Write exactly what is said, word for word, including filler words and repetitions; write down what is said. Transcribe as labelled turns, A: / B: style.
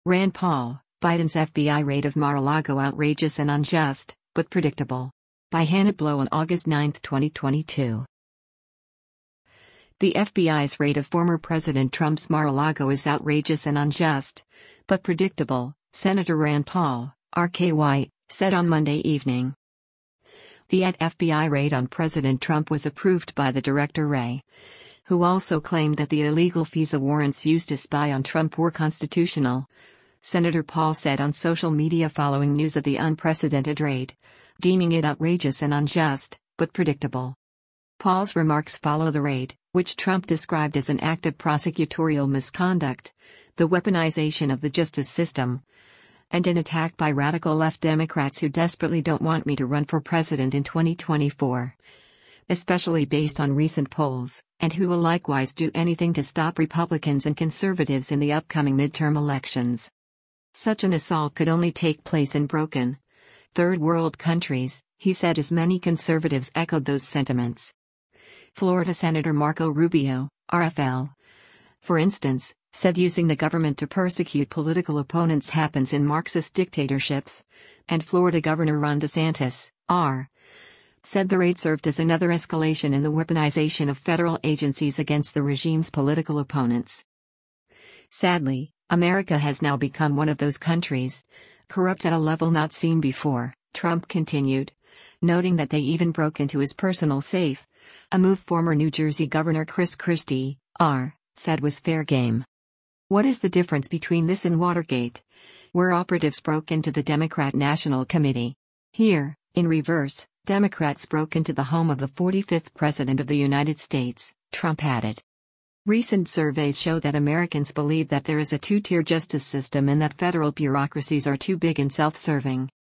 A: Rand Paul, Biden's F B I raid of Mar-a-Lago outrageous and unjust, but predictable. By Hannah Blow on August ninth, twenty twenty-two. The F B I's raid of former President Trump's Mar-a-Lago is outrageous and unjust, but predictable, Senator Rand Paul, R K Y, said on Monday evening. The F B I raid on President Trump was approved by the Director Wray, who also claimed that the illegal FISA warrants used to spy on Trump were constitutional. Senator Paul said on social media following news of the unprecedented raid, deeming it outrageous and unjust, but predictable. Paul's remarks follow the raid, which Trump described as an act of prosecutorial misconduct, the weaponization of the justice system, and an attack by radical left Democrats who desperately don't want me to run for president in twenty twenty-four. Especially based on recent polls, and who will likewise do anything to stop Republicans and conservatives in the upcoming midterm elections. Such an assault could only take place in broken, third world countries, he said as many conservatives echoed those sentiments. Florida Senator Marco Rubio, R F L, for instance, said using the government to persecute political opponents happens in Marxist dictatorships, and Florida Governor Ron DeSantis, R, said the raid served as another escalation in the weaponization of federal agencies against the regime's political opponents. Sadly, America has now become one of those countries, corrupt at a level not seen before, Trump continued, noting that they even broke into his personal safe, a move former New Jersey Governor Chris Christie, R, said was fair game. What is the difference between this and Watergate, where operatives broke into the Democrat National Committee? Here, in reverse, Democrats broke into the home of the forty-fifth President of the United States, Trump added. Recent surveys show that Americans believe that there is a two-tier justice system and that federal bureaucracies are too big and self-serving.